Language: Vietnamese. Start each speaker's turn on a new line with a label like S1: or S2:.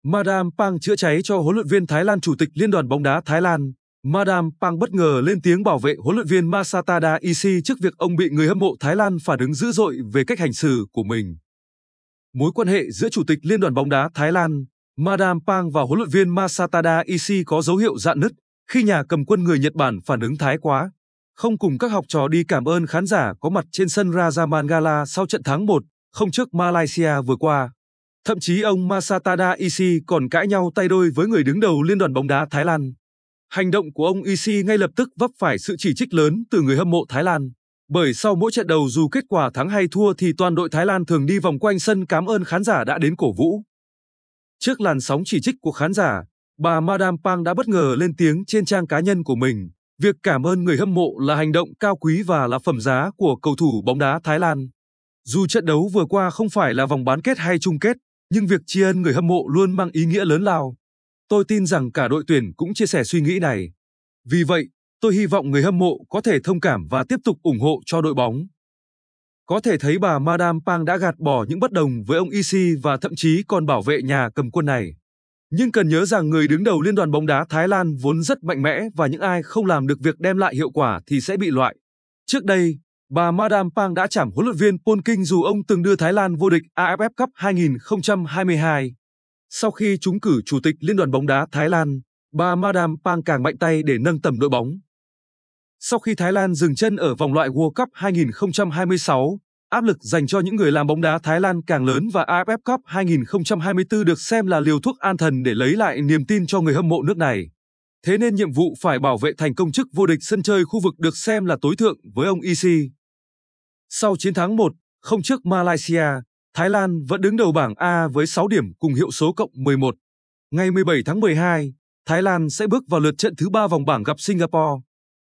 S1: Madame Pang chữa cháy cho huấn luyện viên Thái Lan. Chủ tịch Liên đoàn bóng đá Thái Lan, Madame Pang bất ngờ lên tiếng bảo vệ huấn luyện viên Masatada Isi trước việc ông bị người hâm mộ Thái Lan phản ứng dữ dội về cách hành xử của mình. Mối quan hệ giữa Chủ tịch Liên đoàn bóng đá Thái Lan, Madame Pang và huấn luyện viên Masatada Isi có dấu hiệu rạn nứt khi nhà cầm quân người Nhật Bản phản ứng thái quá, không cùng các học trò đi cảm ơn khán giả có mặt trên sân Raja Mangala sau trận thắng 1-0 trước Malaysia vừa qua. Thậm chí ông Masatada Isi còn cãi nhau tay đôi với người đứng đầu Liên đoàn bóng đá Thái Lan. Hành động của ông Isi ngay lập tức vấp phải sự chỉ trích lớn từ người hâm mộ Thái Lan, bởi sau mỗi trận đấu dù kết quả thắng hay thua thì toàn đội Thái Lan thường đi vòng quanh sân cảm ơn khán giả đã đến cổ vũ. Trước làn sóng chỉ trích của khán giả, bà Madame Pang đã bất ngờ lên tiếng trên trang cá nhân của mình. Việc cảm ơn người hâm mộ là hành động cao quý và là phẩm giá của cầu thủ bóng đá Thái Lan. Dù trận đấu vừa qua không phải là vòng bán kết hay chung kết, nhưng việc tri ân người hâm mộ luôn mang ý nghĩa lớn lao. Tôi tin rằng cả đội tuyển cũng chia sẻ suy nghĩ này. Vì vậy, tôi hy vọng người hâm mộ có thể thông cảm và tiếp tục ủng hộ cho đội bóng. Có thể thấy bà Madame Pang đã gạt bỏ những bất đồng với ông Isi và thậm chí còn bảo vệ nhà cầm quân này. Nhưng cần nhớ rằng người đứng đầu Liên đoàn bóng đá Thái Lan vốn rất mạnh mẽ và những ai không làm được việc đem lại hiệu quả thì sẽ bị loại. Trước đây, bà Madame Pang đã trảm huấn luyện viên Paul King dù ông từng đưa Thái Lan vô địch AFF Cup 2022. Sau khi trúng cử Chủ tịch Liên đoàn bóng đá Thái Lan, bà Madame Pang càng mạnh tay để nâng tầm đội bóng. Sau khi Thái Lan dừng chân ở vòng loại World Cup 2026, áp lực dành cho những người làm bóng đá Thái Lan càng lớn và AFF Cup 2024 được xem là liều thuốc an thần để lấy lại niềm tin cho người hâm mộ nước này. Thế nên nhiệm vụ phải bảo vệ thành công chức vô địch sân chơi khu vực được xem là tối thượng với ông Isi. Sau chiến thắng 1-0 trước Malaysia, Thái Lan vẫn đứng đầu bảng A với 6 điểm cùng hiệu số cộng 11. Ngày 17 tháng 12, Thái Lan sẽ bước vào lượt trận thứ 3 vòng bảng gặp Singapore.